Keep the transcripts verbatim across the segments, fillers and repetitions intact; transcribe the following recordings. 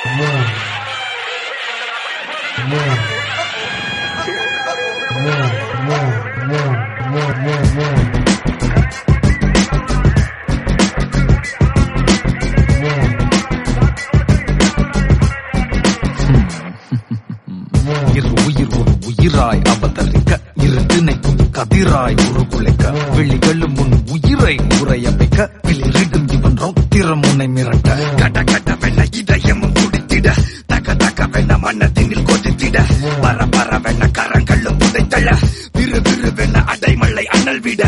இரு உயிர் ஒரு உயிராய் அவதரிக்க இரு திணைக்கும் கதிராய் ஒரு குலைக்க விழிகளும் முன் உயிரை உரைய வைக்க விழிரிடும் இவன் ரௌத்திரம் முனை மிரட்ட கட கட வெண்ண இதயமும் குடித்திட தக தக வெண்ண மன்னத்தினில் கொதித்திட பர பர வெண்ண கரங்களும் புதைத்தள விறு விறு வெண்ண அடைமலை அனல் விட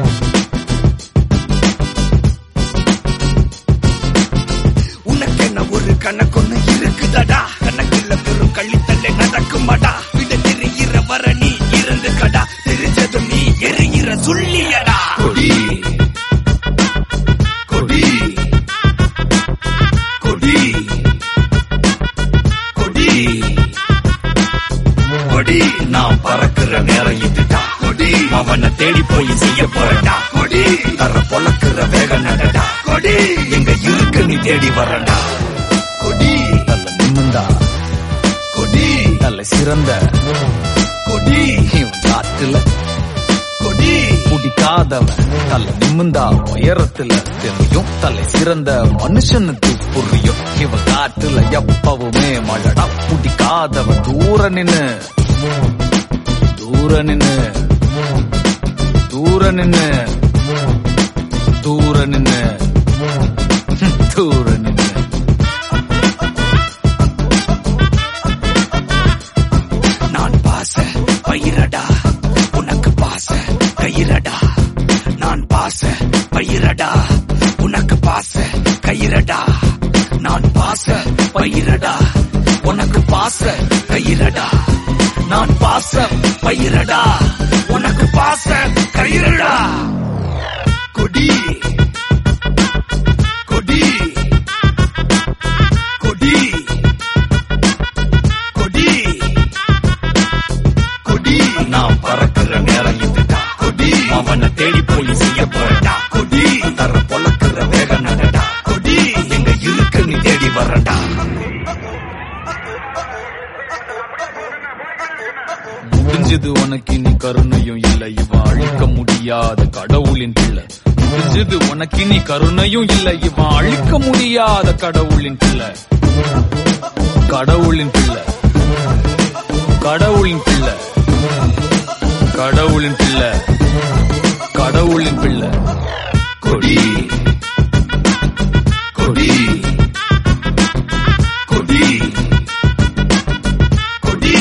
உனக்கென்ன ஒரு கணக்கொன்னு இருக்குதடா கணக்குள்ள பெரும் கள்ளித்தல்லை நடக்குமாடா விட தெரிகிற வர நீ இருந்து கடா தெரிஞ்சதும் நீ எரிகிற சொல்லியடா கொடி கொடி கொடி கொடி கொடி நான் பறக்குற நேரம் இதுடா கொடி அவனை தேடி போய் செய்ய போறடா கொடி தர பொழக்குற வேக நடடா கொடி எங்க இருக்கு நீ தேடி வரடா கொடி நல்ல நிமிந்தா கொடி நல்ல சிறந்த கொடி இவன் காட்டுல கொடி குடிக்காதவன் தலை நிமிந்தா உயரத்துல தெரியும் தலை சிறந்த மனுஷனுக்கு புரியும் இவன் காட்டுல எப்பவுமே மழடா குடிக்காதவன் தூர நின்னு தூர நின்னு தூர நின்னு தூர நின்னு தூர நின்னு நான் பாச பயிரடா உனக்கு பாச கயிரடா நான் பாச பயிரடா உனக்கு பாச கயிரடா நான் பாச பயிரடா உனக்கு பாச கயிரடா நான் பாச பயிரடா உனக்கு பாச கயிரடா கொடி கொடி கொடி கொடி கொடி நான் பறக்குற நேரம் இதுடா கொடி அவனை தேடி போய் செய்ய போறடா கொடி தர பொழக்குற வேக நடடா கொடி எங்க இருக்கு நீ தேடி வரடா முடிஞ்சது உனக்கு இனி கருணையும் இல்லை இவ அழிக்க முடியாத கடவுளின் பிள்ளை முடிஞ்சது உனக்கு இனி கருணையும் இல்லை இவ அழிக்க முடியாத கடவுளின் பிள்ளை கடவுளின் பிள்ளை கடவுளின் பிள்ளை கடவுளின் பிள்ளை கடவுளின் பிள்ளை கொடி கொடி கொடி கொடி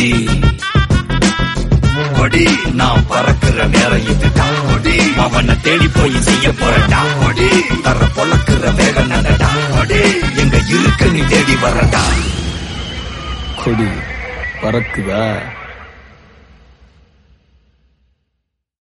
கொடி நான் பறக்குற நேரம் இதுடா கொடி அவனை தேடி போய் செய்ய போறடா கொடி தர பொழக்குற வேக நடடா கொடி எங்க இருக்கு நீ தேடி வரடா கொடி பறக்குதா.